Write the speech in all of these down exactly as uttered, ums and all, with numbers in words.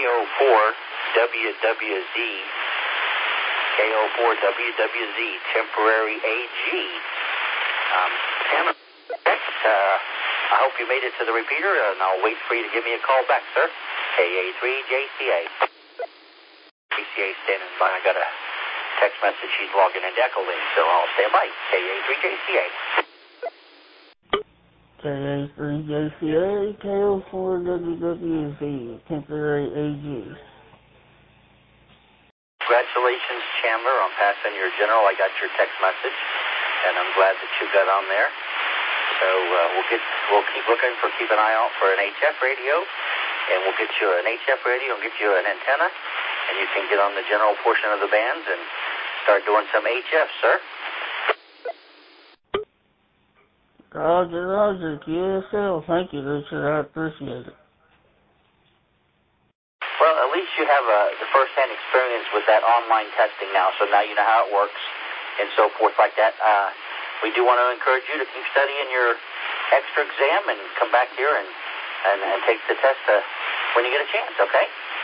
O four W W Z, K O four W W Z, temporary A G. Um, Sam, uh, I hope you made it to the repeater, and I'll wait for you to give me a call back, sir. K A three J C A. J C A standing by. I got a text message. She's logging into Echo Link, so I'll stand by. K A three J C A. K A three J C A, K O four W W Z, temporary A G. Congratulations, Chandler, on passing your general. I got your text message, and I'm glad that you got on there. So uh, we'll get we'll keep looking for keep an eye out for an H F radio, and we'll get you an H F radio and get you an antenna, and you can get on the general portion of the bands and start doing some H F, sir. Roger, Roger, Q S L. Thank you, Richard. I appreciate it. Well, at least you have uh, the first-hand experience with that online testing now, so now you know how it works and so forth like that. Uh, we do want to encourage you to keep studying your extra exam and come back here and, and, and take the test uh, when you get a chance, okay?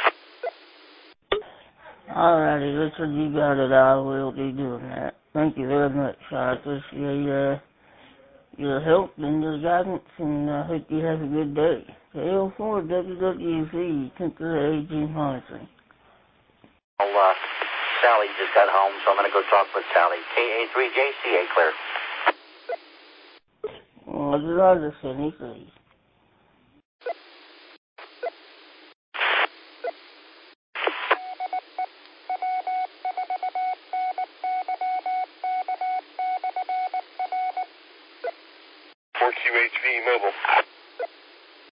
All righty, Richard, you got it. I will be doing that. Thank you very much. I appreciate uh, your help and your guidance, and I hope you have a good day. K O four W W Z, temporary A G monitoring. Well, uh, Sally just got home, so I'm going to go talk with Sally. K A three J C A, clear. Roger, Roger, seventy-three.